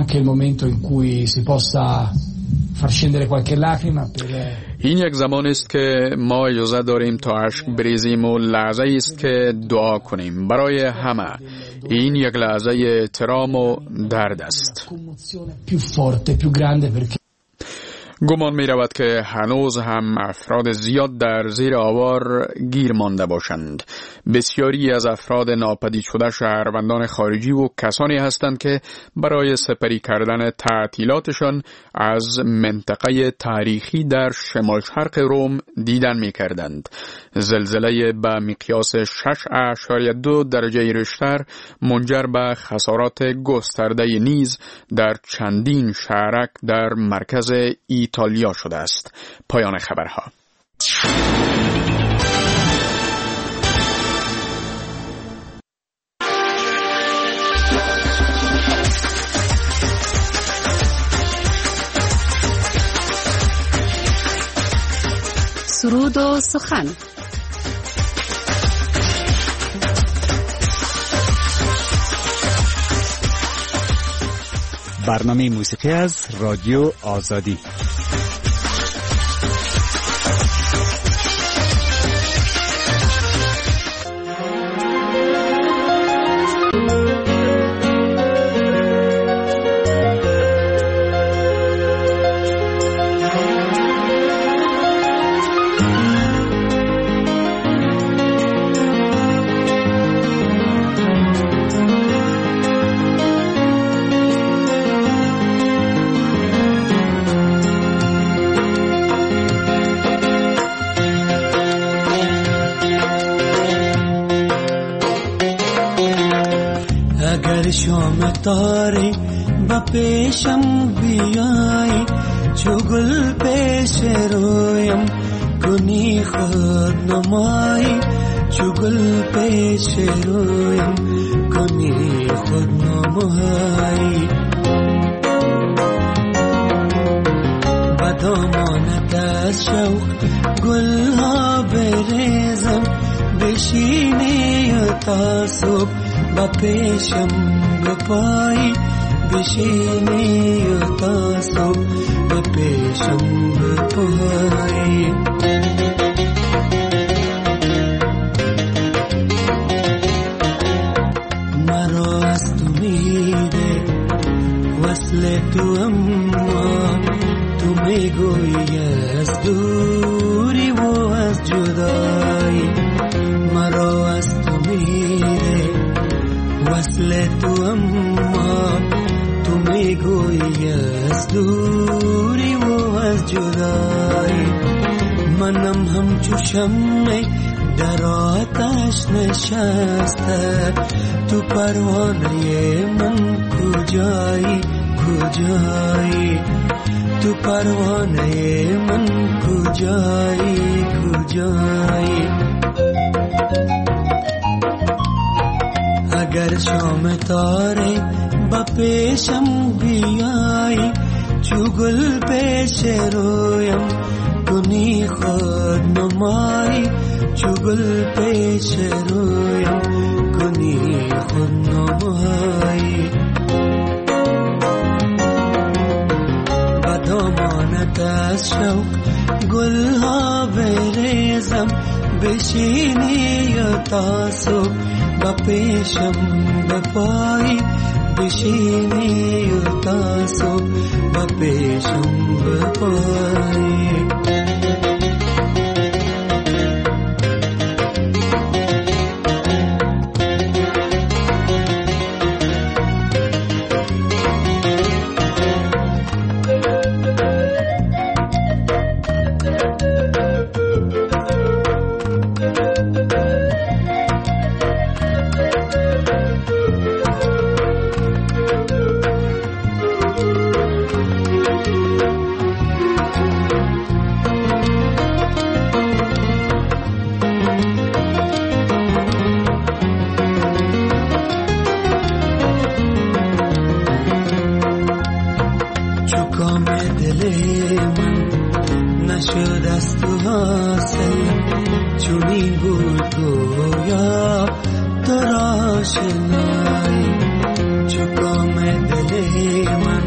anche il momento in cui si possa far scendere qualche lacrima per این یک زمان است که ما اجازه داریم تا اشک بریزیم و لحظه است که دعا کنیم برای همه. این یک لحظه احترام و درد است. گمان می رود که هنوز هم افراد زیاد در زیر آوار گیر مانده باشند. بسیاری از افراد ناپدید شده شهروندان خارجی و کسانی هستند که برای سپری کردن تعطیلاتشان از منطقه تاریخی در شمال شرق روم دیدن می کردند. زلزله به مقیاس 6.2 درجه ریشتر منجر به خسارات گسترده نیز در چندین شهرک در مرکز ایتالیا شده است. پایان خبرها. سرود و سخن. برنامه موسیقی از رادیو آزادی. شام تاره با پیشم بیایی چو گل پیش رویم کنی خود نمایی چو گل پیش رویم کنی خود نمایی با دامانت از شوق گل ها بریزم بشینی تا صبح با پیشم بپایی بشینی تا صبح با پیشم بپایی مرا از تو میده وصل تو اما تو میگویی از دوری و از جدایی مرا از تو میده وصل تو اما تو میگویی از دوری و از جدایی منم همچو شمع در آتش نشسته تو پروانه من کجایی کجایی تو پروانه من کجایی کجایی اگر شام تاره با پیشم بیایی چو گل پیش رویم کنی خود نمایی چو گل پیش رویم کنی خود نمایی با دامانت از شوق گل ها بریزم بشینی تا صبح با پیشم بپایی بشینی تا صبح با پیشم بپایی چو کام دل من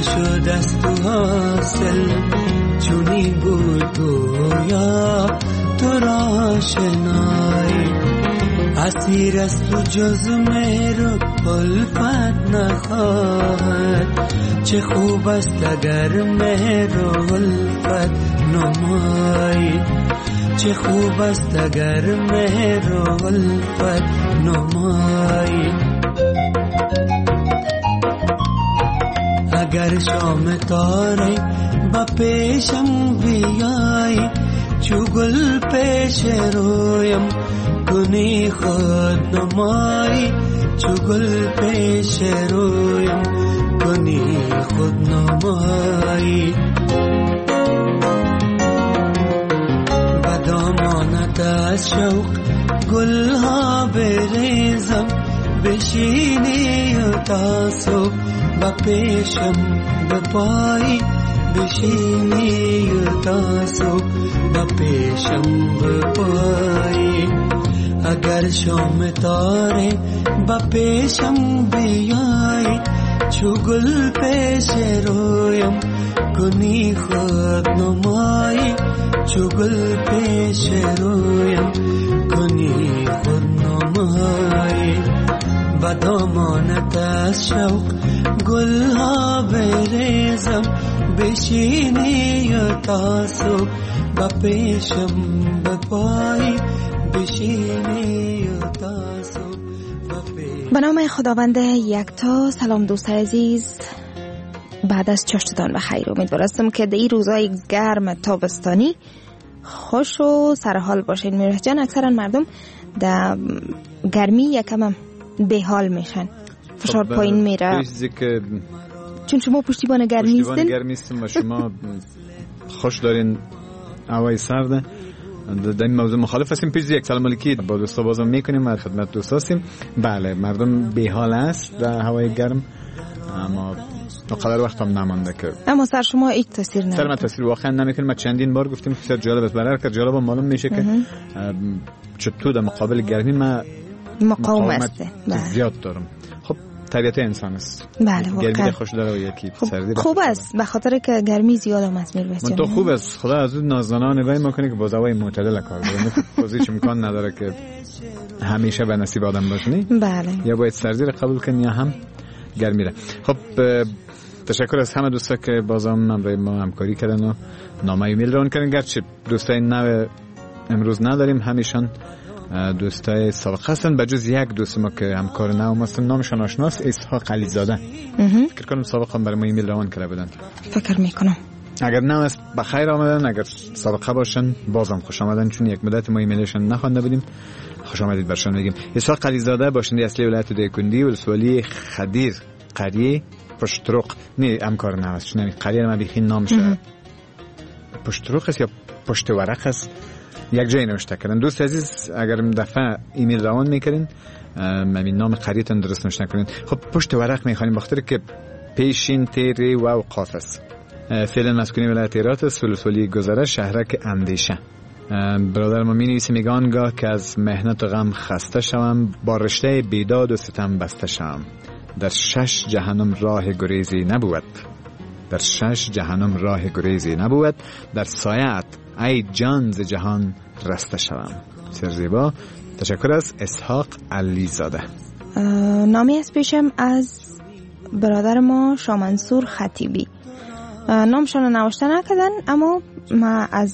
شد از تو حاصل، چونی بود گویا تو را شنایی. اسیر از تو جز مهر و الفت نخواهد، چه خوب است اگر مهر و الفت نمایی. چه خوب است اگر مهر و الفت نمایی. اگر شام تاره با پیشم بیایی، چو گل پیش رویم کنی خود نمایی. چو گل پیش رویم کنی خود نمایی. و دامانت از شوق گلها بریزم، بشینی و تا صبح با پیشم بپایی. بشینی و تا صبح با پیشم بپایی. اگر شام تاره با پیشم بیایی، چو گل پیش رویم کنی خود نمایی. چو گل پیش رویم کنی خود نمایی. و دامانت از شوق گلها بریزم، بشینی و تا صبح با پیشم بپایی. بشینی و تا صبح با پیشم. به نام خداوند یکتا. سلام دوستان عزیز، بعد از چاشتتان بخیر. امیدوار هستم که در این روزهای گرم تابستانی خوش و سرحال باشین. میره جان اکثرا مردم در گرمی یکم به حال میشن، فشار پایین میره. چون شما پشتیبان گرمی هستین و شما خوش دارین هوای سرده. در این موضوع مخالف هستیم. پیش یک سلام علیکی با دوستا بازم میکنیم و خدمت دوستا هستیم. بله، مردم به حال است در هوای گرم، اما قدر وقت هم نمانده که اما سر شما هیچ تاثیر نداره. سر من تاثیر واقعا نمیکنه. ما چندین بار گفتیم که جالب است، برای که جالب معلوم میشه که چطور در مقابل گرمی ما مقاومت زیاد دارم. خب طبیعت انسان است. بله واقعا گرمی خوش داره و یکی سردی خوب است، به خاطر که گرمی زیاد هم است. من تو خوب است، خدا از اون نازنانه وای میکنه که با هوای معتدل کار کنه. پوزیش امکان نداره که همیشه به نصیب آدم باشه. بله، یا باید سردی رو قبول کنی یا هم گرمی رو. خب تشکر از همه دوستا که بازم همراه ما همکاری کردن و نامه ایمیل ران کردن. گرچه دوستای نو امروز نداریم، همیشان دوستای سابق هستن، بجز یک دوست ما که همکار نو هستن، نامشان آشناست، اسحاق علیزاده. فکر کنم سابق هم برای ما ایمیل روان کرده بودن. فکر میکنم اگر نه است بخیر آمدن، اگر سابقه باشن بازم خوش آمدن، چون یک مدت ما ایمیلشون نخوانده بودیم. خوش آمدید برشان بگیم. اسحاق علیزاده باشنده اصلی ولایت دیکندی ولسوالی خدیر قریه پشتروق. نه همکار نو است، چون قریه ما بخین نامش پشتروق است یا پشت ورق است، یک جای نوشته کردن. دوست عزیز اگر دفعه ایمیل روان میکنین همین نام قریتون درست نوشته کنین. خب پشت ورق میخوانیم بخاطر که پیشین تیری و قاف است. فعلا مسکونی ولایت هرات است، ولسوالی گذره شهرک اندیشه. برادر ما مینویسه میگه آنگاه که از مهنت و غم خسته شوم، با رشته بیداد و ستم بسته شوم، در 6 جهنم راه گریزی نبود. در 6 جهنم راه گریزی نبود، در سایت ای جان ز جهان رسته شوم. سر زیبا. تشکر از اسحاق علیزاده. نامی از پیشم از برادر ما شامنصور خطیبی. نامشان نوشته نکردن، اما ما از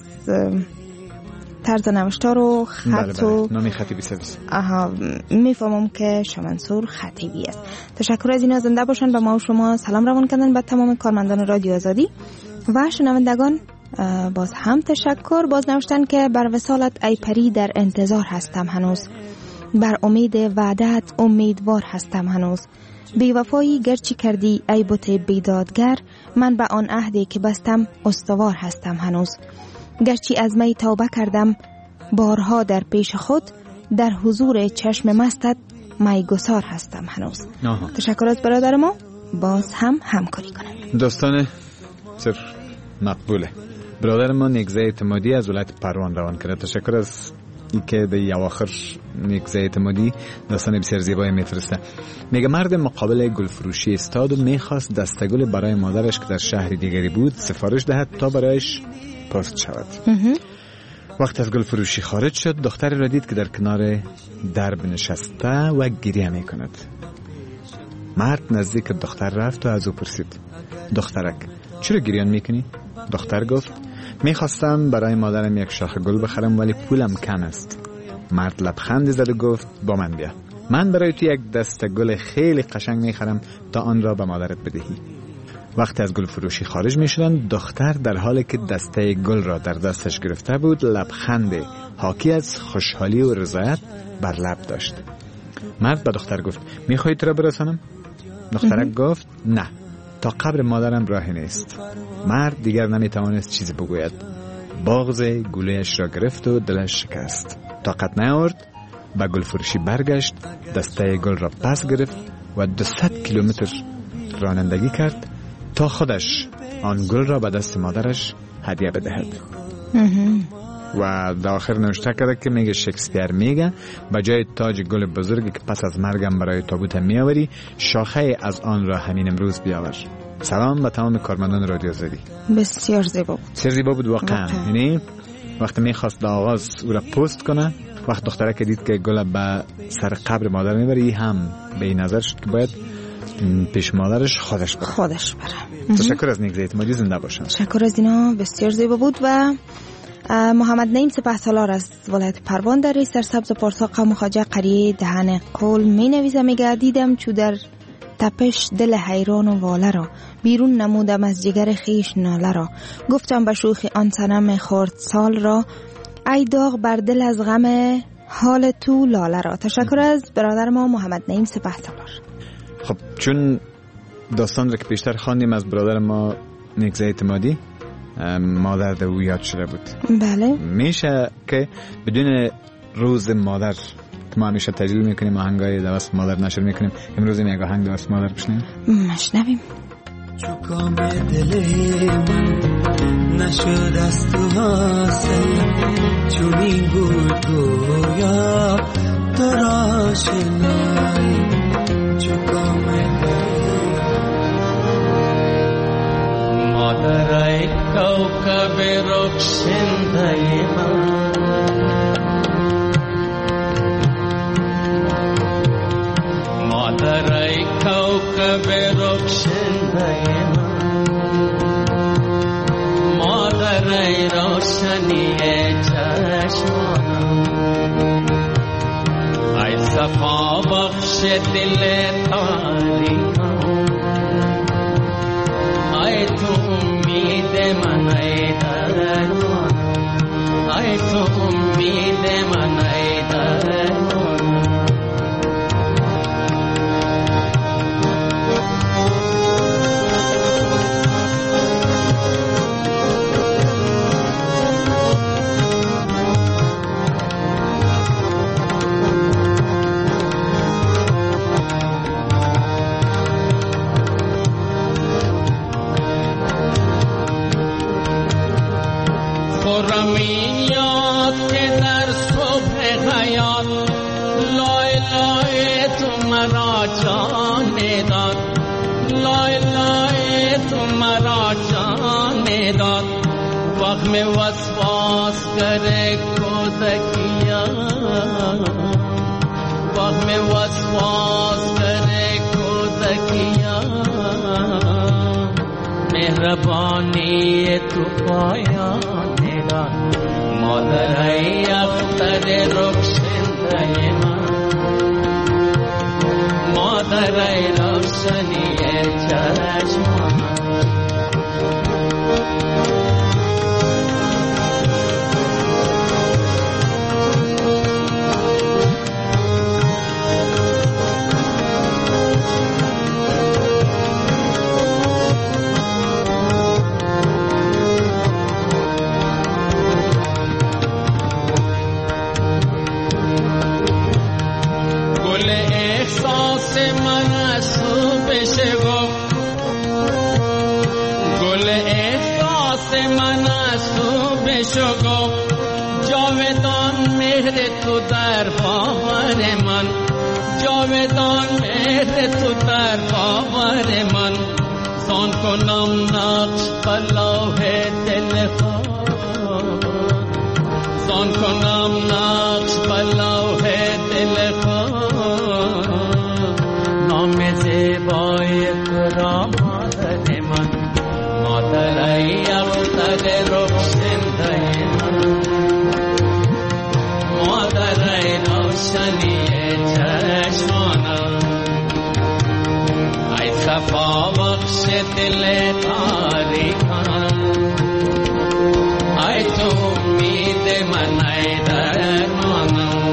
طرز نوشتار و خط و نامی خطیبی سرویس میفهمم که شامنصور خطیبی است. تشکر از اینا. زنده باشن. به ما و شما سلام روان کردن به تمام کارمندان رادیو آزادی و شنوندگان. باز هم تشکر. باز نوشتن که بر وصالت ای پری در انتظار هستم هنوز، بر امید وعدت امیدوار هستم هنوز. بی وفایی گرچه کردی ای بت بیدادگر، من به آن عهدی که بستم استوار هستم هنوز. گرچه از می توبه کردم بارها در پیش خود، در حضور چشم مستت میگسار هستم هنوز. تشکر از برادر ما. باز هم همکاری کنند. دوستان مقبوله. برادر ما نگزه اعتمادی از ولایت پروان روان کرده. تشکر از این که به اواخر نیکزه اعتمادی داستان بسیار زیبایی میفرسته. میگه مرد مقابل گل فروشی استاد و میخواست دستگل برای مادرش که در شهر دیگری بود سفارش دهد تا برایش پست شود. وقت از گل فروشی خارج شد، دختری را دید که در کنار درب نشسته و گریه میکند. مرد نزدیک دختر رفت و از او پرسید: دخترک، چرا گریان میکنی؟ دختر گفت: میخواستم برای مادرم یک شاخ گل بخرم ولی پولم کم است. مرد لبخندی زد و گفت: با من بیا، من برای تو یک دسته گل خیلی قشنگ میخرم تا آن را به مادرت بدهی. وقتی از گل فروشی خارج میشدند، دختر در حالی که دسته گل را در دستش گرفته بود لبخند حاکی از خوشحالی و رضایت بر لب داشت. مرد به دختر گفت: میخوای تو را برسانم؟ دخترک گفت: نه، تا قبر مادرم راهی نیست. مرد دیگر نمیتوانست چیزی بگوید. بغض گلویش را گرفت و دلش شکست. طاقت نیاورد، به گل فروشی برگشت، دسته گل را پس گرفت و 200 کیلومتر رانندگی کرد تا خودش آن گل را به دست مادرش هدیه بدهد. و در آخر نوشته کرده که میگه شکسپیر میگه به جای تاج گل بزرگی که پس از مرگم برای تابوتم میآوری، شاخه از آن را همین امروز بیاور. سلام به تمام کارمندان رادیو آزادی. بسیار زیبا بود. بسیار زیبا بود واقعا. یعنی وقتی میخواست در آغاز او را پست کنه، وقت دختره که دید که گل به سر قبر مادر میبره، هم به این نظر شد که باید پیش مادرش خودش بره. تشکر از نیکزه اعتمادی، زنده باشن. تشکر از اینا، بسیار زیبا بود. و محمد نعیم سپهسالار از ولایت پروان در سرسبز پارسا قوم خواجه قریه دهن قول می نویسه. میگه: دیدم چو در تپش دل حیران و واله را، بیرون نمودم از جگر خیش ناله را، گفتم به شوخی آن صنم خرد سال را، ای داغ بر دل از غم حال تو لاله را. تشکر از برادر ما محمد نعیم سپهسالار. خب چون داستان را که بیشتر خواندیم از برادر ما نیکزه اعتمادی، مادر در او یاد شده بود. بله. میشه که بدون روز مادر که ما همیشه تجلیل میکنیم، آهنگای دوست مادر نشر میکنیم، امروز یک آهنگ دوست مادر مشنویم. چوکام دل من نشد از تو حاصل، چونین بود گویا تو را شنای. چوکام مادرای کوكب رخشنده من، مادرای کوكب رخشنده من، مادرای روشنی چشمانم، ای صفا بخش دل تاریکم، ای تو امید من، ای درمان، ای تو امید من، ای درمان. خرمی یاد که در صبح حیات، لای لای تو مرا جان داد، لای لای تو مرا جان داد. وقت میں وسواس کرے کودکیا، وقت میں وسواس کرے کودکیا، مهربانی تو پایان داد. مادرای اختر رخشنده من، مادرای روشنی چشمان. احساس من از تو بشه سر تو در باور من زان کنم نقش بلوه دل خود زان کنم نقش بلوه دل خود نام زیبای تو را مادر من مادر ای اختر رخشنده من مادر ای روشنی چشمانم ای صفا بخش دل تاریکم ای تو امید من ای درمانم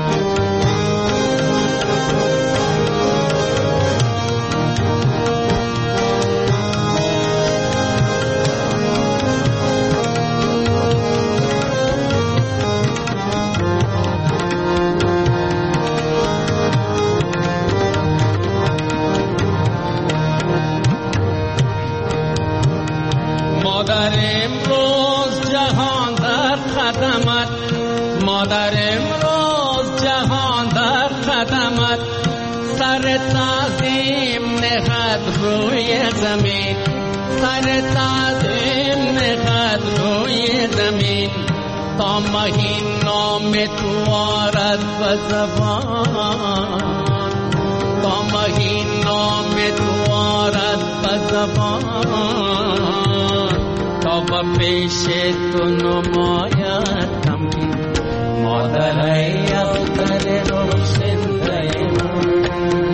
مادر امروز جهان در قدمت مادر امروز جهان در قدمت سر تعظیم نهد روی زمین سر تعظیم نهد روی زمین تا مهین نام تو آرد به زبان تا مهین نام تو آرد به زبان تا با پیش تو نماید تمکین مادر ای اختر روشنده من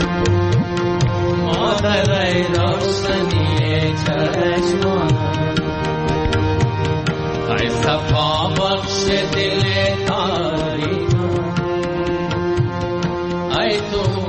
مادر ای روشنی چشمانم ای صفا بخش دل تاریکم ای تو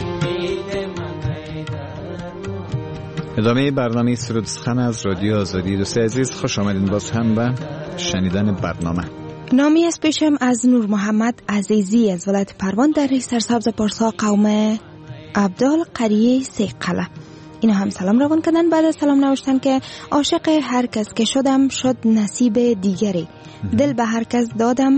ادامه برنامه سرود سخن از رادیو آزادی. دوستان عزیز خوش آمدین باز هم به شنیدن برنامه. نامی از پیشم از نور محمد عزیزی از ولایت پروان در سرسبز پارسا قوم عبدال قریه سیقله. اینا هم سلام روان کردن. بعد از سلام نوشتن که عاشق هر کس که شدم شد نصیب دیگری دل به هر کس دادم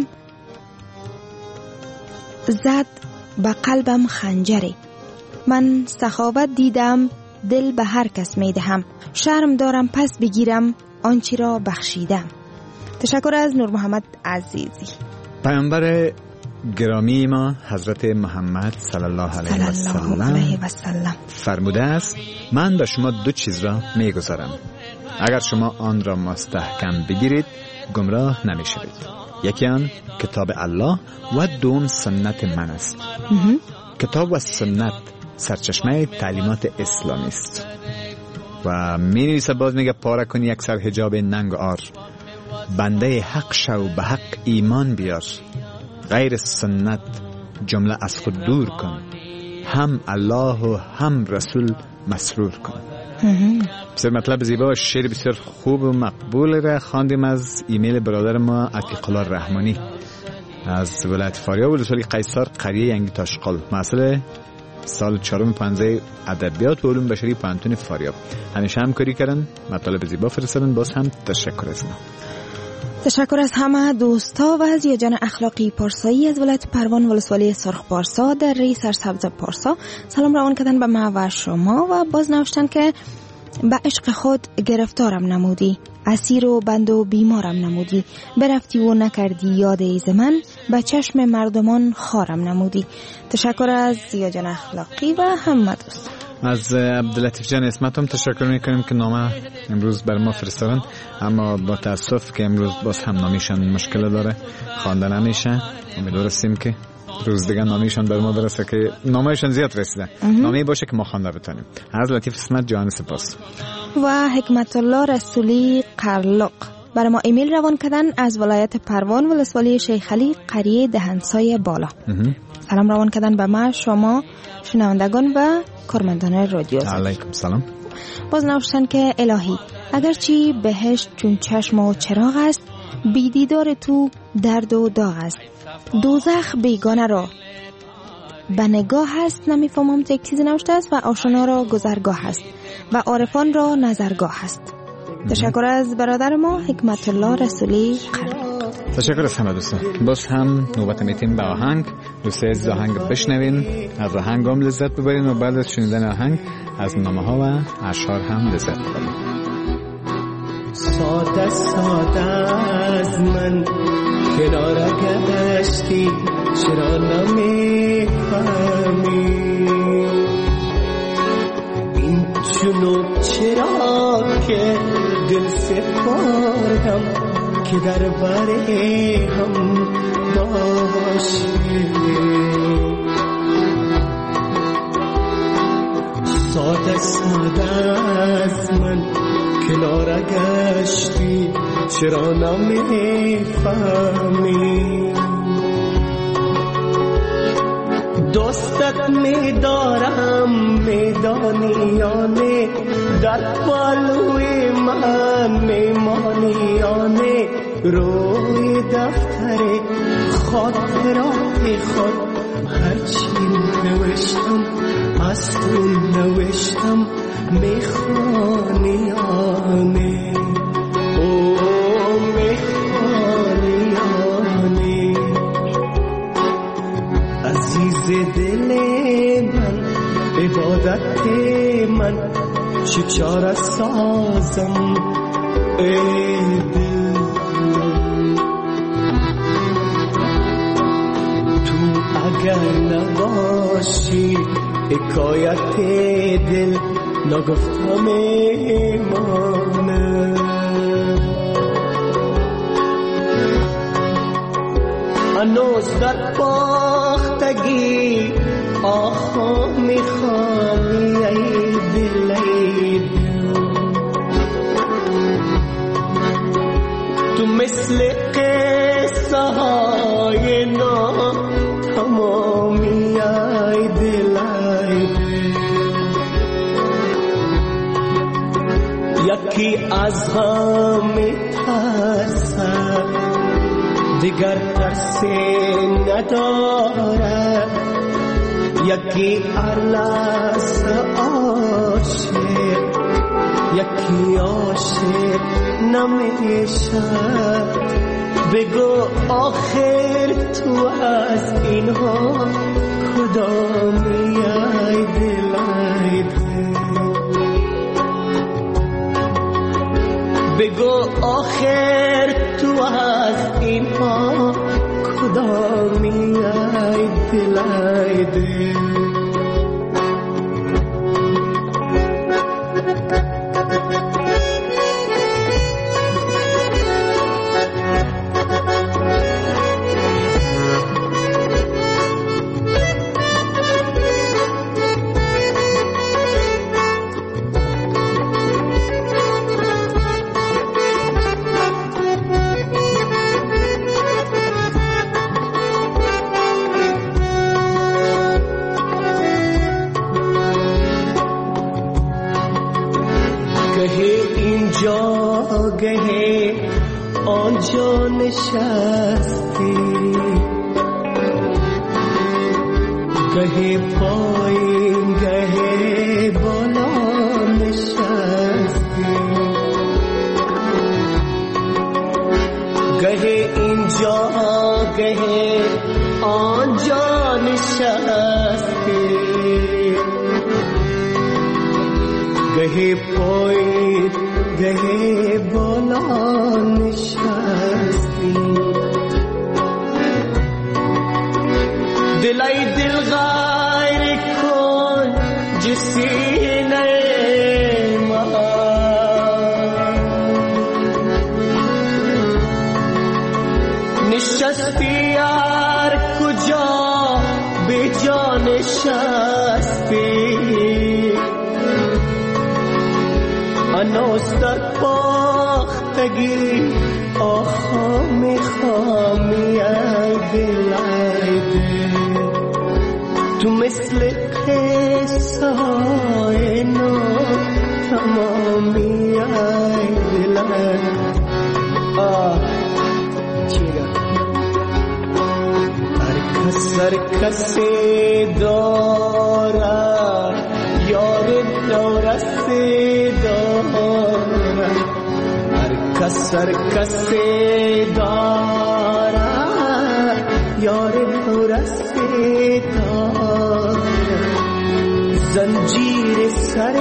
زد به قلبم خنجری من سخاوت دیدم دل به هر کس میدهم شرم دارم پس بگیرم آنچه را بخشیدم. تشکر از نور محمد عزیزی. پیامبر گرامی ما حضرت محمد صلی الله علیه و سلم فرموده است من به شما دو چیز را میگذارم اگر شما آن را مستحکم بگیرید گمراه نمیشوید. یکی آن کتاب الله و دوم سنت من است. کتاب و سنت سرچشمه تعلیمات اسلامی است و می نویسه باز میگه پاره کنی یک سر حجاب ننگ آر بنده حق شو به حق ایمان بیار غیر سنت جمله از خود دور کن هم الله و هم رسول مسرور کن. بسیار مطلب زیبا و شعر بسیار خوب و مقبول را خواندیم از ایمیل برادر ما عتیق الله رحمانی از ولایت فاریاب ولسوالی قیصر قریه ینگی تاشقال مسئله سال 4 پنزه ادبیات و علوم بشری پانتون فاریاب. همیشه همکاری کردن مطالب زیبا فرستادن. باز هم تشکر از اینا. تشکر از همه دوستا و از یجان اخلاقی پارسایی از ولایت پروان ولسوالی سرخ پارسا در ری سرسبز پارسا سلام روان کردن به ما و شما و باز نوشتن که به عشق خود گرفتارم نمودی اسیر و بند و بیمارم نمودی برفتی و نکردی یاد ایز من به چشم مردمان خارم نمودی. تشکر از یجان اخلاقی و همه دوست. از عبداللطیف جان اسمت هم تشکر میکنیم که نامه امروز بر ما فرستادن اما با تاسف که امروز باز هم نامیشان مشکل داره خوانده نمیشه. امیدواریم که روز دیگه نامیشان بر ما برسه که نامهشان زیاد رسیده نامه باشه که ما خوانده بتونیم. از لطیف اسمت جان سپاس. و حکمت الله رسولی قرلق برای ما ایمیل روان کردن از ولایت پروان ولسوالی شیخ علی قریه دهنسای بالا. سلام روان کردن به ما شما شنوندگان و کارمندان رادیو. علیکم سلام. باز نوشتن که الهی اگرچه بهشت چون چشم و چراغ است بی دیدار تو درد و داغ است دوزخ بیگانه را به نگاه است نمیفهمم یک چیزی نوشته است و آشنا را گذرگاه است و عارفان را نظرگاه است. تشکر از برادر ما حکمت الله رسولی قرار. تشکر از همه دوستان. باز هم نوبت میتیم به آهنگ. دوست عزیز آهنگ بشنوین، از آهنگ هم لذت ببرین و بعد از شنیدن آهنگ از نامه ها و اشعار هم لذت ببرین. ساده ساده از من کنار گشتی، چرا نمیفهمی این جنوب چرا که دل سپردم که در بره هم باشی. ساده ساده از من کنار گشتی، چرا نمیفهمی دوستت میدارم میدانی یا نه، در پالوی من میمانی یا نه، روی دفتر خاطرات خود هرچی نوشتم از تو نوشتم میخوانی یا نه، او میخوانی یا نه. عزیز دل من عبادت من چه چاره سازم ای دل، تو اگر نباشی حکایت دل نگفتم ایمانه. هنوز در باختگی آخا میخوانی ای دل ای دل، تو مثل قصه های ناتمامی ای دل ای دل، یکی از هم میترسد دیگر ترسی نداره، یکی ارلس عاشق یکی عاشق نمیشه. بگو آخر تو از اینها کدامی ای دل ای دل، بگو آخر تو از اینها کدامی ای دل ای دل. گهی آنجا نشستی، گهی پایین گهی بالا نشستی، گهی اینجا گهی آنجا نشستی، گهی پایین گهی بالا نشستی. دلای دل غیر کن جسینه من، نشستی هر کجا بی جا نشستی، هنوز در باختگی آخا میخوامی ای دل ای دل، تو مثل قصه های نو تمامی ای دل ای چیگه هر کسی داره یار دورستی داره، هر کسر کسی دارد یار نورسی دارد زنجیر سر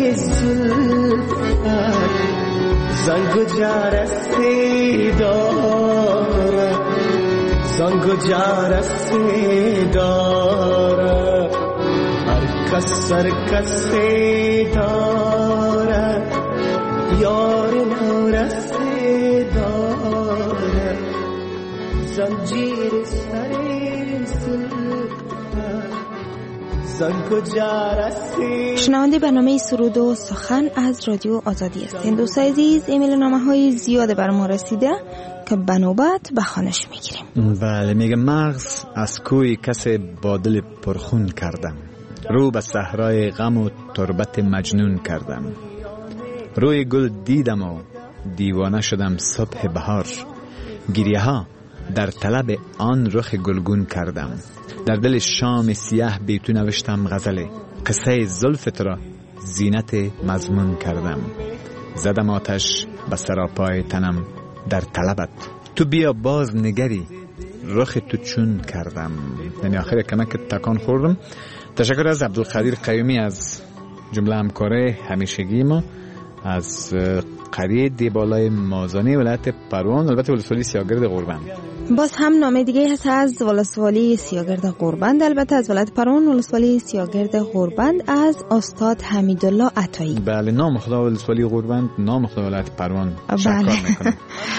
زلفت زنگ و جرسی دارد زنگ و جرسی دارد هر کس سر کسی دارد یار نورسی دارد زنجیر سر شنونده برنامه سرود و سخن از رادیو آزادی هستند. دوستان عزیز، ایمیل نامه های زیاده بر ما رسیده که به نوبت به خوانش میگیریم. بله، میگه مغز از کوی کسی با دل پرخون کردم، رو به صحرای غم و تربت مجنون کردم، روی گل دیدم و دیوانه شدم صبح بهار، گریه ها در طلب آن رخ گلگون کردم، در دل شام سیاه بیتو نوشتم غزل، قصه زلفت را زینت مضمون کردم، زدم آتش به سراپای تنم در طلبت، تو بیا باز نگری رخ تو چون کردم. یعنی آخر کمک تکان خوردم. تشکر از عبدالقدیر قیومی از جمله همکاره همیشگی ما از قریه دیبالای مازانی ولایت پروان، البته ولسوالی سیاگرد قربند. باز هم نامه دیگه هست از ولسوالی سیاگرد قربند، البته از ولایت پروان ولسوالی سیاگرد قربند، از استاد حمیدالله عطایی. بله، نام خدا ولسوالی قربند، نام خدا ولایت پروان شکر میکنم.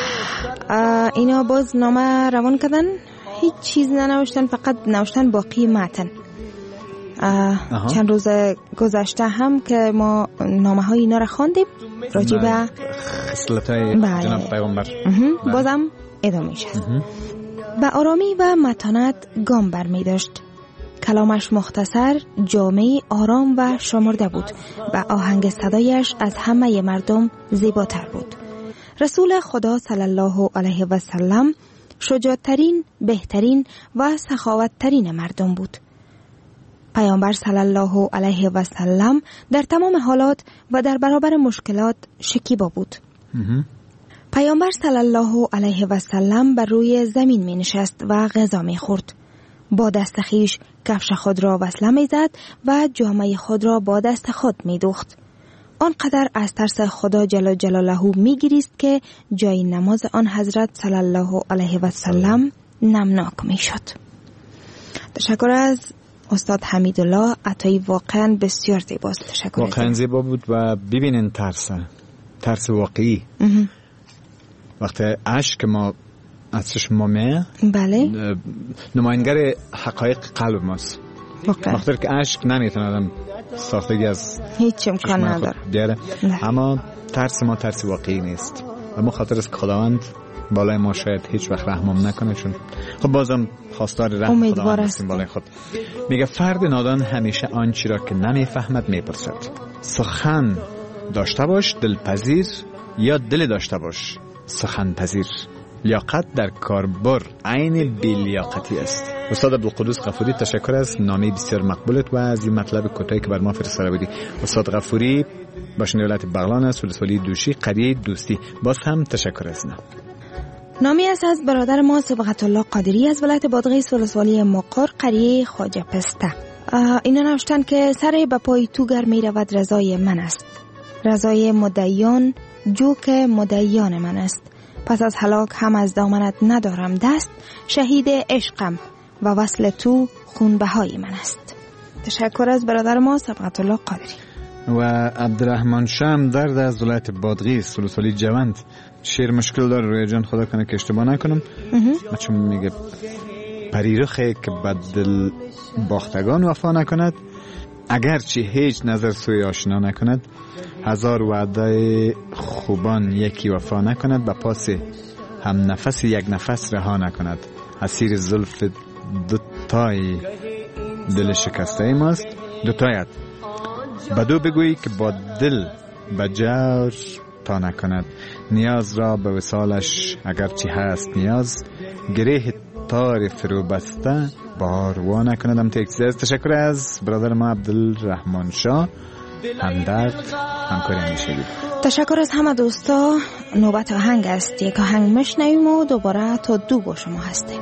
اینا باز نامه روان کردن، هیچ چیز ننوشتن، فقط نوشتن باقی متن. چند روز گذشته هم که ما نامه های اینا را خواندیم راجع به خصلت‌های جناب پیغمبر، بازم ادامه شد. به آرامی و متانت گام برمی داشت. کلامش مختصر، جامع، آرام و شمرده بود و آهنگ صدایش از همه مردم زیباتر بود. رسول خدا صلی الله علیه و سلم شجاعترین، بهترین و سخاوتترین مردم بود. پیامبر صلی الله علیه و سلم در تمام حالات و در برابر مشکلات شکیبا بود. پیامبر صلی الله علیه و سلم بر روی زمین می نشست و غذا می خورد. با دست خیش کفش خود را وصله می زد و جامه خود را با دست خود می دوخت. آنقدر از ترس خدا جل جلاله می گریست که جای نماز آن حضرت صلی الله علیه و سلم نمناک می شد. تشکر از استاد حمیدالله عطایی، واقعا بسیار زیباست. تشکر. واقعا زیبا بود و ببینین ترس واقعی. وقتی اشک ما از چشم ما میاد، بله، نماینگر حقایق قلب ماست. وقتی که اشک نمیتونه آدم ساختگی از هیچ امکان نداره بیاره، اما ترس ما ترس واقعی نیست و ما خاطر از خداوند بالای ما شاید هیچ وقت رحمم نکنه، چون خب بازم خواستار رحم خداوند هستیم بالای خود. میگه فرد نادان همیشه آنچه را که نمیفهمد میپرسد. سخن داشته باش دلپذیر، یا دل داشته باش سخن پذیر. لیاقت در کاربر عین بی‌لیاقتی است. استاد عبدالقدوس غفوری، تشکر از نامه بسیار مقبولت و از این مطلب کوتاهی که بر ما فرستاده بودی. استاد غفوری باشنده ولایت بغلان است، ولسوالی دوشی، قریه دوستی. باز هم تشکر از نامی است از برادر ما صبغت الله قادری از ولایت بادغیس، ولسوالی مقر، قریه خواجه پسته. اینا نوشتن که سر به پای تو گر می رود رضای من است، رضای مدعیان جو که مدعیان من است. پس از هلاک هم از دامنت ندارم دست، شهید عشقم و وصل تو خونبهای من است. تشکر از برادر ما صبغت الله قادری. و عبدالرحمن شام درد از ولایت بادغیس، ولسوالی جوند. شعر مشکل داره روی جان، خدا کنه که اشتباه نکنم. چون میگه پریرخه که بدل باختگان وفا نکند، اگرچه هیچ نظر سوی آشنا نکند، هزار وعده خوبان یکی وفا نکند، و پاس هم نفس یک نفس رها نکند. اسیر زلف دوتای دل شکسته ماست، دوتایت بدو بگویی که با دل بجار تا نکند. نیاز را به وصالش اگرچه هست نیاز، گره تار فرو بسته باروا نکندم. تشکر از برادر ما عبدالرحمن شاه همدرد همکاری همیشگی. تشکر از همه دوستا. نوبت آهنگ است. یک آهنگ میشنویم و دوباره تا 2 با شما هستیم.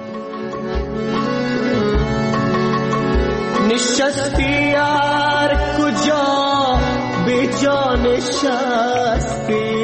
نشستی یار کجا به جا نشستی،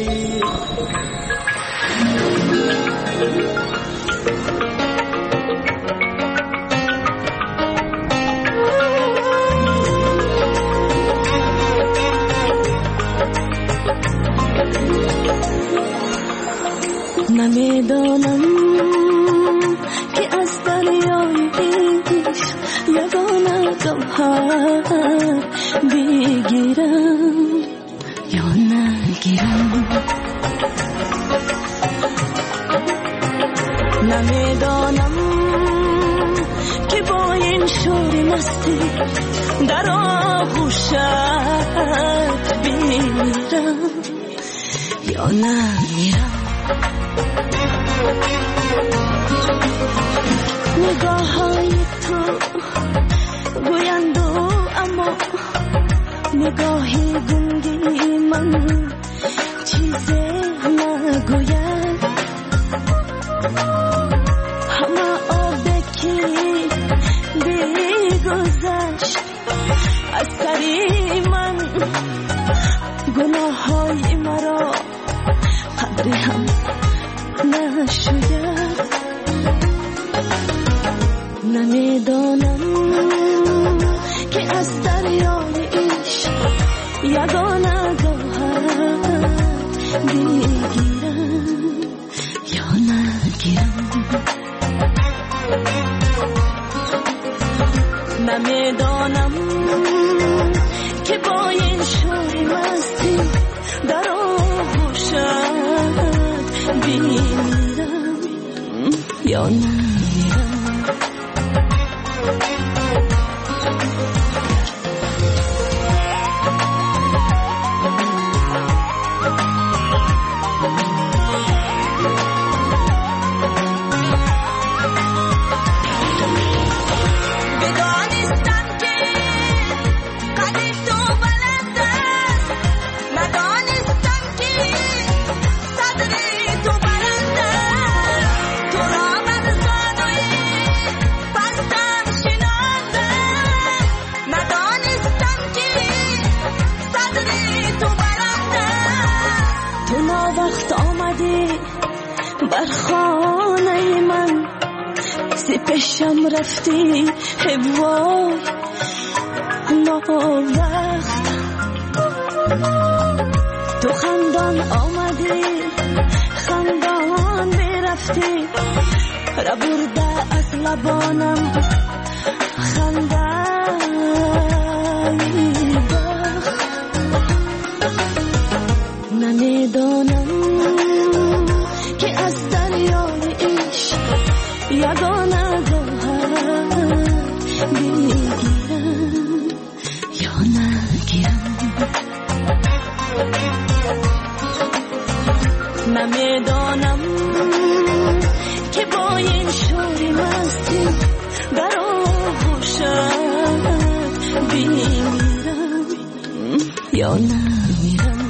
نمیدانم که از دریای عشق یگانه جوهر بگیرم یا نگیرم. نمیدانم که با این شور مستی در آغوشت بمیرم یا نمیرم. نگاه های تو گویند اما نگاهی گنگی من چیزی نگوید. همه آب که بگذشت از سری من، گناه های مرا قدری هم نشد. نمیدانم که از دریای عشق یگانه گوهر بگیرم یا نگیرم. نمیدانم که با این شور مستی در آغوشت بمیرم یا نمیرم. بر خانه من سپشم رفتی وای ناوقت. تو خندان آمدی خندان برفتی، را برده از لبانم خندان بخت. نمیدانم که از دریای عشق یگانه گوهر بگیرم یا نگیرم. نمیدانم که با این شور مستی در آغوشت بمیرم یا نمیرم.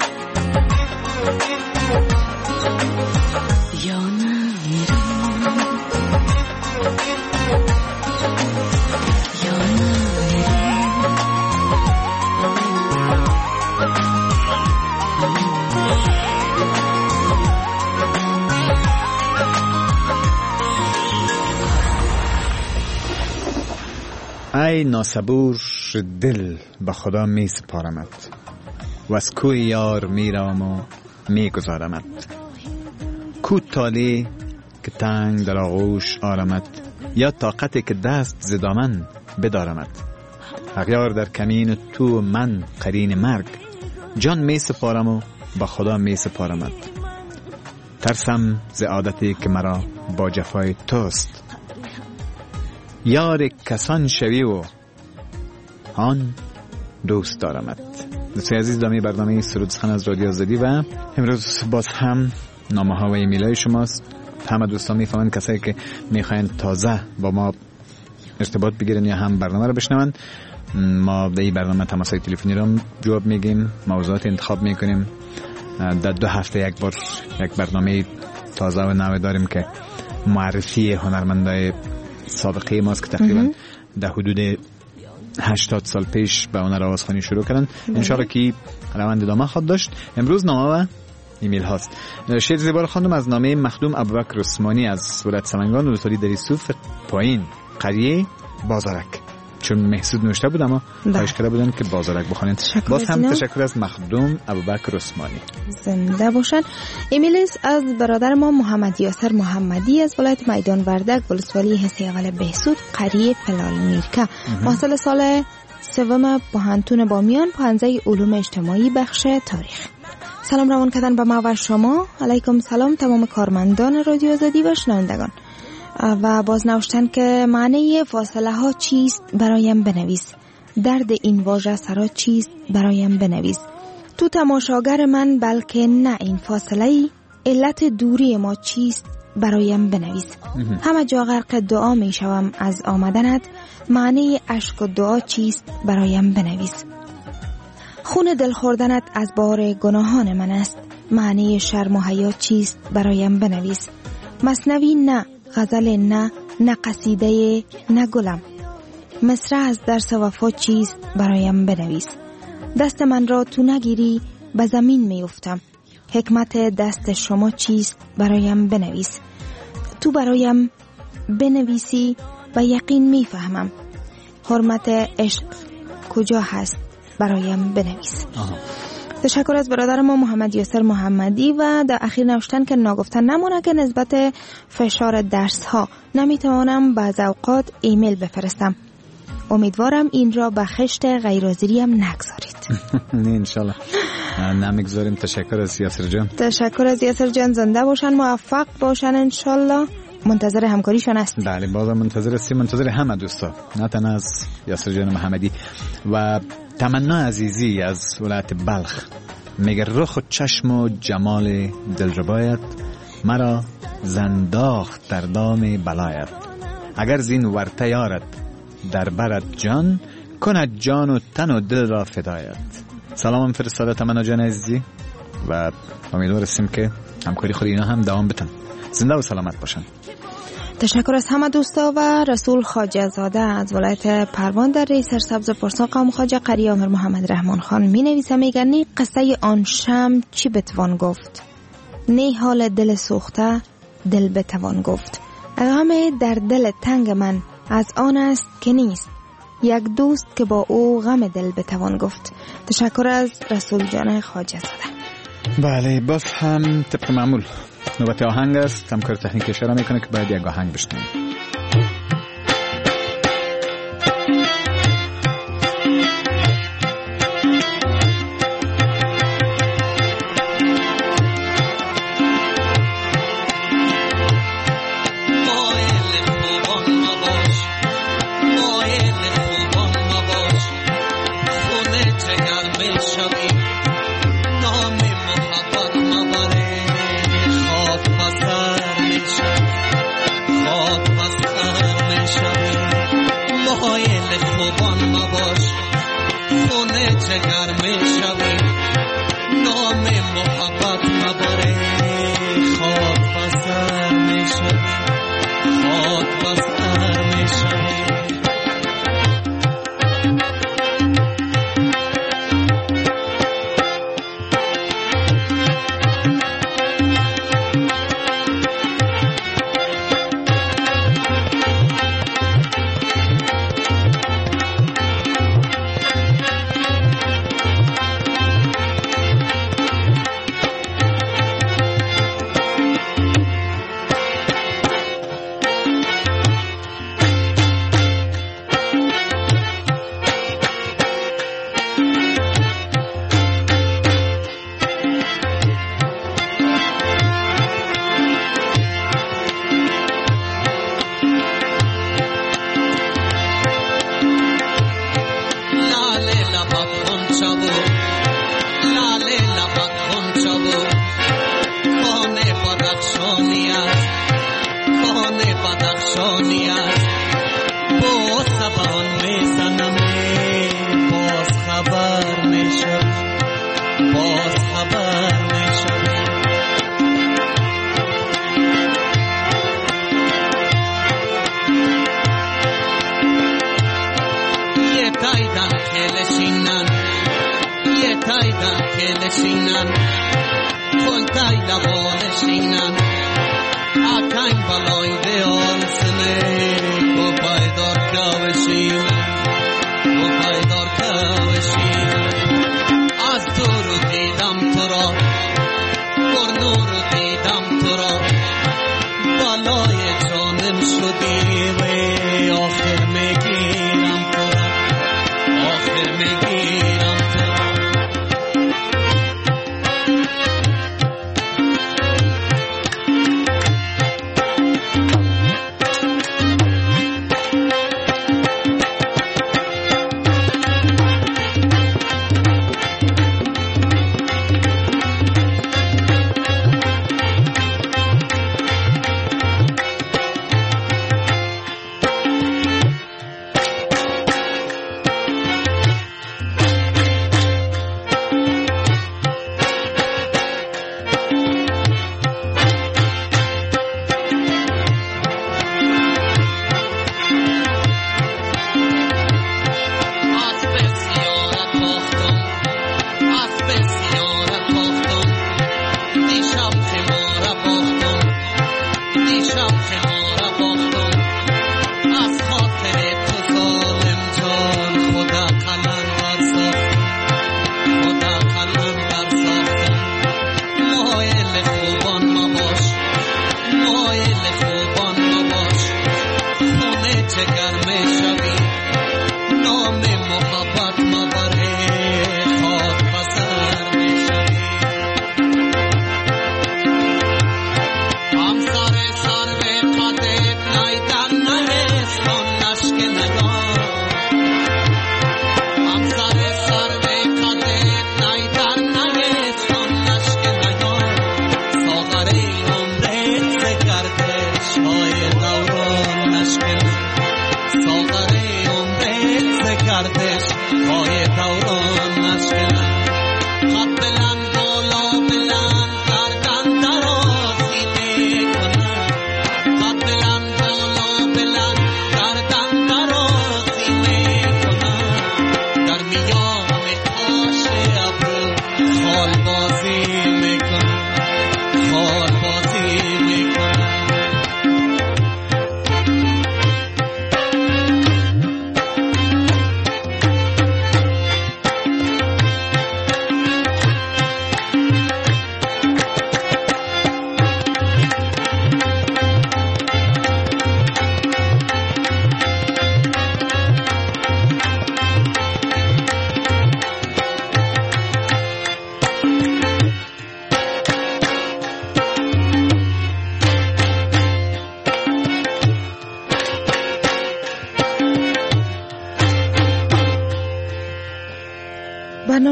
ای ناصبور دل به خدا می سپارمت و از کوی یار می روم و می گذارمت. کو تالی که تنگ در آغوش آرمت، یا طاقتی که دست ز دامن بدارمت. اغیار در کمین تو من قرین مرگ، جان می سپارم و به خدا می سپارمت. ترسم ز عادتی که مرا با جفای توست، یار کسان شوی و آن دوست دارمت. دوستای عزیز، دامی برنامه سرود سخن از رادیو آزادی و امروز باز هم نامه ها و ایمیل های شماست. همه دوستان میفهمند کسایی که میخواین تازه با ما ارتباط بگیرن یا هم برنامه رو بشنون ما به این برنامه تماس‌های تلفنی را جواب میگیم، موضوعات انتخاب میکنیم. در 2 هفته یک بار یک برنامه تازه و نو داریم که معرفی هنرمندای سابقه ماست که تقریبا در حدود 80 سال پیش به هنر آوازخوانی شروع کردن. انشاءالله که روند ادامه خواهد داشت. امروز نامه و ایمیل هاست. شعر زیبا خواندم از نامه مخدوم ابوبکر عثمانی از ولایت سمنگان، ولسوالی دریسوف پایین، قریه بازارک. چون محسود نوشته بود اما خواهش کرده بودن که بازارک بخونید. باز هم تشکر از مخدوم ابوبکر عثمانی. زنده باشن. ایمیل از برادر ما محمد یاسر محمدی از ولایت میدان وردک، ولسوالی حصه اول بهسود، قریه پلال میرکه. محصل سال 3 پوهنتون بامیان، پوهنځی علوم اجتماعی بخش تاریخ. سلام روان کردن به ما و شما. علیکم سلام تمام کارمندان رادیو آزادی و شنوندگان. و باز نوشتن که معنی فاصله ها چیست برایم بنویس، درد این واژه سرا چیست برایم بنویس، تو تماشاگر من بلکه نه این فاصله ای، علت دوری ما چیست برایم بنویس. همه جا غرق دعا می شوم از آمدنت، معنی اشک و دعا چیست برایم بنویس. خون دل خوردنت از بار گناهان من است، معنی شرم و حیا چیست برایم بنویس. مثنوی نه، غزل نه، نه قصیده نه گلم، مصرع از درس وفا چیست برایم بنویس. دست من را تو نگیری به زمین می افتم، حکمت دست شما چیست برایم بنویس. تو برایم بنویسی و یقین می فهمم، حرمت عشق کجا هست برایم بنویس. تشکر از برادر ما محمد یاسر محمدی. و در اخیر نوشتن که ناگفتن نمونه که نسبت فشار درس ها نمیتوانم بعض اوقات ایمیل بفرستم. امیدوارم این را به خشت غیرحاضریم نگذارید. نه انشالله نمیگذاریم. تشکر از یاسر جان. تشکر از یاسر جان. زنده باشن، موفق باشن انشالله. منتظر همکاریشون است. بله بازم منتظر هستیم، منتظر همه دوستا، نه تنها از یاسر جان محمدی. و تمنا عزیزی از ولایت بلخ میگه رخ و چشم و جمال دلربایت، مرا زنداخت در دام بلایت. اگر زین ورته یارت در برت جان، کند جان و تن و دل را فدایت. سلام فرستاده تمنا جان عزیزی و امیدوار هستیم که همکاری خود اینا هم دوام بتن. زنده و سلامت باشن. تشکر از همه دوستا. و رسول خواجه زاده از ولایت پروان در سرسبز پرسا قوم خواجه قریه امیر محمد رحمان خان می نویسه، میگه نی قصه آن شم چی بتوان گفت، نی حال دل سوخته دل بتوان گفت. غم در دل تنگ من از آن است که نیست، یک دوست که با او غم دل بتوان گفت. تشکر از رسول جان خواجه زاده. بله باز هم طبق معمول نوبت آهنگ است. همکار تکنیک اشاره میکنه که باید یک آهنگ بشنویم.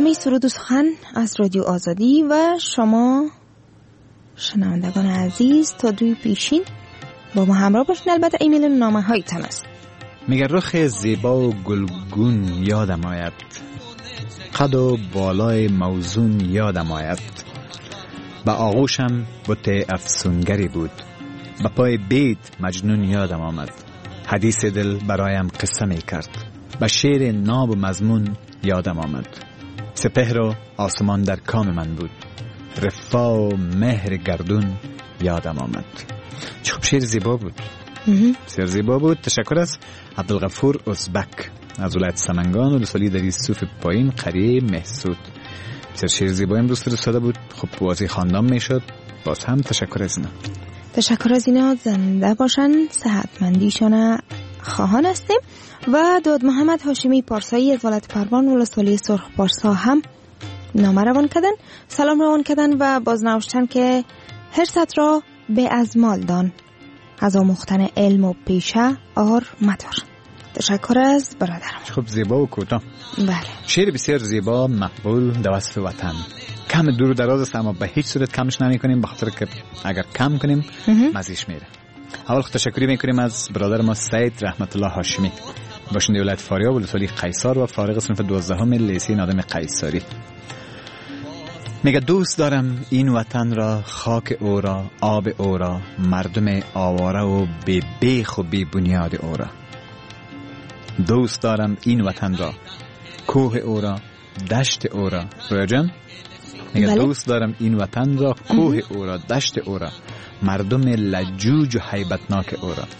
برنامه سرود و سخن از رادیو آزادی و شما شنوندگان عزیز تا دوی پیشین با ما همراه باشین. البته ایمیل نامه هایتان است. میگه رخ زیبا و گلگون یادم آید، قد و بالای موزون یادم آید، به آغوشم بت افسونگری بود، به پای بیت مجنون یادم آمد، حدیث دل برایم قصه می کرد، به شعر ناب و مضمون یادم آمد، سپهر و آسمان در کام من بود، رفاه و مهر گردون یادم آمد. خب شعر زیبا بود، شعر زیبا بود. تشکر از عبدالغفور ازبک از ولایت سمنگان و رسالی در یوسف پایین قریه محسود. شعر زیبا امروز فرستاده بود. خب واضح خواندن میشد. باز هم تشکر از اینا. تشکر از اینا. زنده باشن، صحتمندیشان خواهان هستیم. و داد محمد هاشمی پارسایی از ولایت پروان و ولسوالی سرخ پارسا هم نامه روان کردن، سلام روان کردن و باز نوشتن که حرصت را به از مال دان، از آموختن علم و پیشه آر مدار. تشکر از برادرم. خب زیبا و کوتاه. بله. شعر بسیار زیبا، مقبول، در وصف وطن. کم دور و دراز است اما به هیچ صورت کمش نمی کنیم، بخاطر که اگر کم کنیم مزیش میره. اول تشکری میکنیم از برادر ما سید رحمت الله هاشمی، باشنده ولایت فاریاب و ولسوالی قیصر و فارغ صنف 12 لیسه نادم قیصری. میگه دوست دارم این وطن را، خاک او را، آب او را، مردم آواره و بی بیخ و بی بنیاد او را. دوست دارم این وطن را، کوه او را، دشت او را. رویا جان میگه بله؟ دوست دارم این وطن را، کوه او را، دشت او را، مردم لجوج و حیبتناک او را.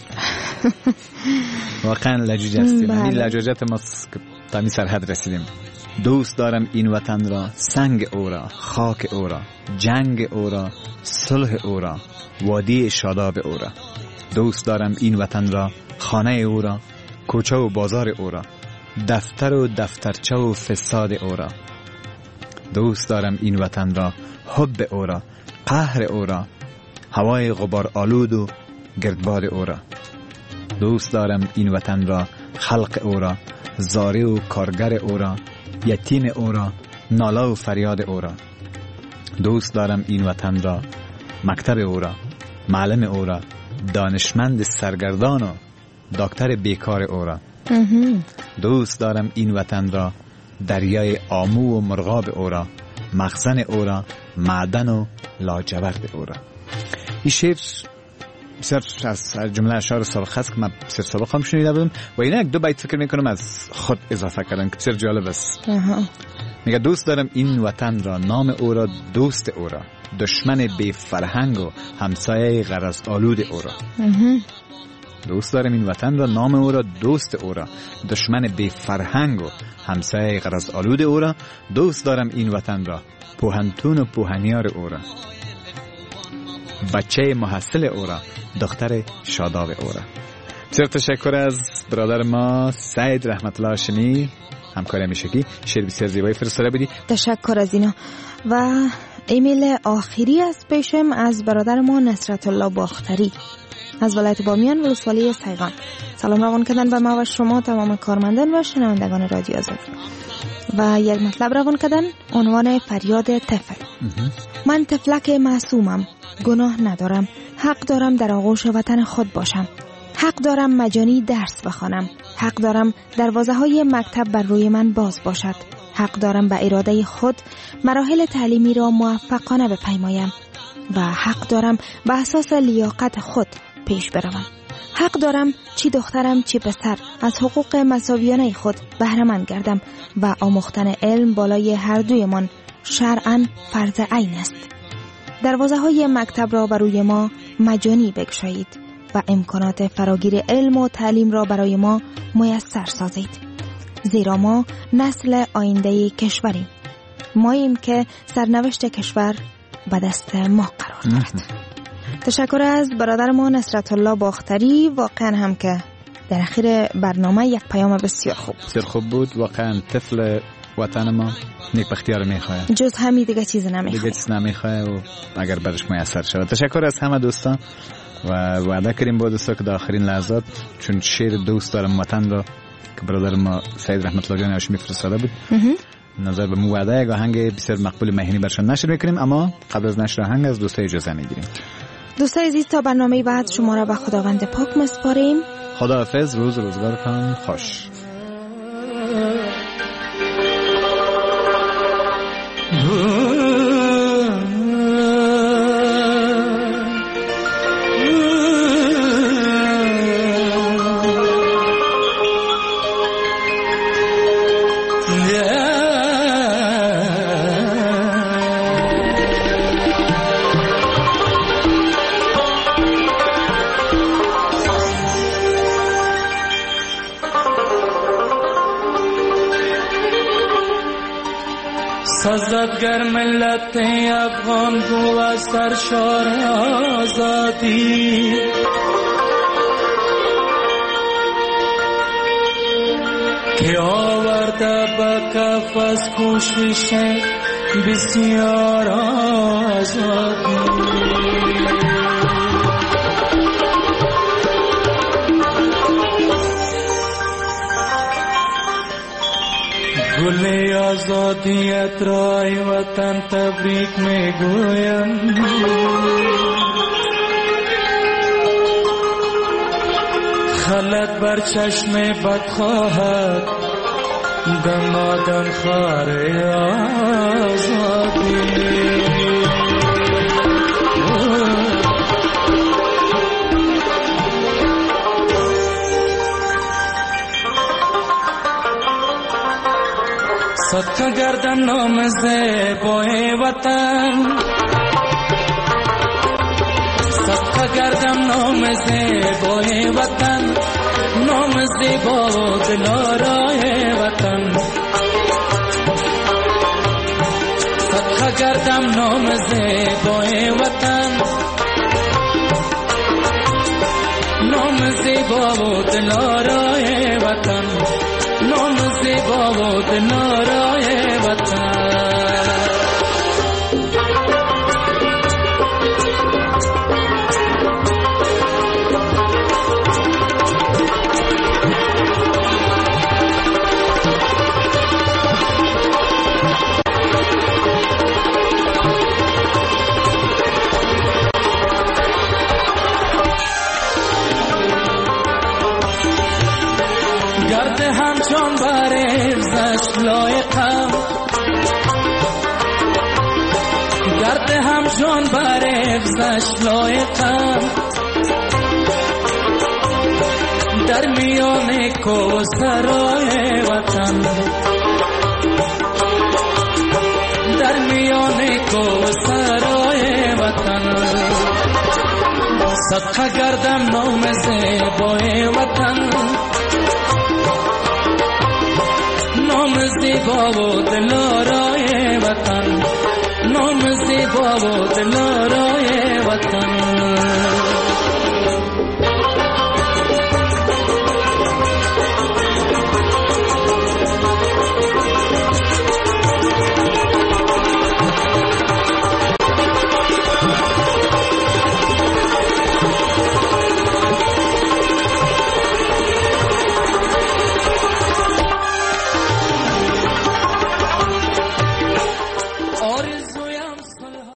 واقعا لجوج هستیم. این لجاجت ما که تا سرحد رسیدیم. دوست دارم این وطن را، سنگ او را، خاک او را، جنگ او را، صلح او را، وادی شاداب او را. دوست دارم این وطن را، خانه او را، کوچه و بازار او را، دفتر و دفترچه و فساد او را. دوست دارم این وطن را، حب او را، قهر او را، هوای غبار آلود و گردباد او را. دوست دارم این وطن را، خلق او را، زاری و کارگر او را، یتیم او را، ناله و فریاد او را. دوست دارم این وطن را، مکتب او را، معلم او را، دانشمند سرگردان و دکتر بیکار او را. دوست دارم این وطن را، دریای آمو و مرغاب او را، مخزن او را، معدن و لاجورد او را. این شعر بسیار از جمله اشعار سابق هست که من بسیار سابق هم شنیده بودم و اینا یک دو بیت فکر میکنم از خود اضافه کردن که بسیار جالب است. میگه دوست دارم این وطن را، نام او را، دوست او را، دشمن بی فرهنگ و همسایه غرض آلود او را. دوست دارم این وطن را، نام او را، دوست او را، دشمن بی فرهنگ و همسایه غرض آلود او را. دوست دارم این وطن را، پوهنتون و پوهنیار او را، بچه محصل او را، دختر شاداب او را. بسیار تشکر از برادر ما سید رحمت الله هاشمی، همکار همیشگی. شعر بسیار زیبایی فرستاده بودی. تشکر از اینا. و ایمیل آخری از پیشم از برادر ما نصرت الله باختری از ولایت بامیان و ولسوالی سیغان. سلام روان کردن به ما و شما تمام کارمندان و شنوندگان رادیو آزادی و یک مطلب روان کردن، عنوان فریاد طفل. من طفلک معصومم، گناه ندارم، حق دارم در آغوش وطن خود باشم، حق دارم مجانی درس بخوانم، حق دارم دروازه های مکتب بر روی من باز باشد، حق دارم به اراده خود مراحل تعلیمی را موفقانه بپیمایم و حق دارم به اساس لیاقت خود پیش بروم. حق دارم چی دخترم چی پسر از حقوق مساویانه خود بهره مند گردم و آموختن علم بالای هر دویمان شرعاً فرض عین است. دروازه های مکتب را بر روی ما مجانی بگشایید و امکانات فراگیر علم و تعلیم را برای ما میسر سازید، زیرا ما نسل آینده کشوریم. ماییم که سرنوشت کشور به دست ما قرار دارد. تشکر از برادر ما نصرت الله باختری. واقعا هم که در اخیر برنامه یک پیام بسیار خوب بود. واقعا طفل وطن ما نیکبختی رو میخواه، جز همین دیگه چیز نمیخواه، دیگه چیز نمیخواه و اگر برش میسر شود. تشکر از همه دوستان و وعده کردیم با دوستا که در آخرین لحظات، چون شعر دوست دارم وطن را که برادر ما سید رحمت الله جان هاشمی فرستاده بود، نظر به موعده یک آهنگ بسیار مقبول مهینی برشان نشر میکنیم، اما قبل از نشر آهنگ از دوستای اجازه میگیریم. دوستای عزیز تا برنامه بعد شما را به خداوند پاک مسپاریم. خداحافظ، روز روزگارتان خوش. سزدگر ملت افغان گو از سرشار آزادی، که آورده به کف از کوشش بسیار آزادی. گل آزادیت را ای وطن تبریک میگویم، خلق بر چشم بد خواهد دمادم خار آزادی. صدقه گردم نام زیبای وطن، صدقه گردم نام زیبای وطن، نام زیبا و دلارای وطن. صدقه گردم نام زیبای وطن، نام زیبا و دلارای وطن، نام زیبا و دلارای وطن. گرد همچون برفزش لایقم، گرد همچون برفزش لایقم، در میان کوثرای وطن، در میان کوثرای وطن. صدقه گردم نام زیبای وطن، نام زیبا و دلارای وطن، نام زیبا و دلارای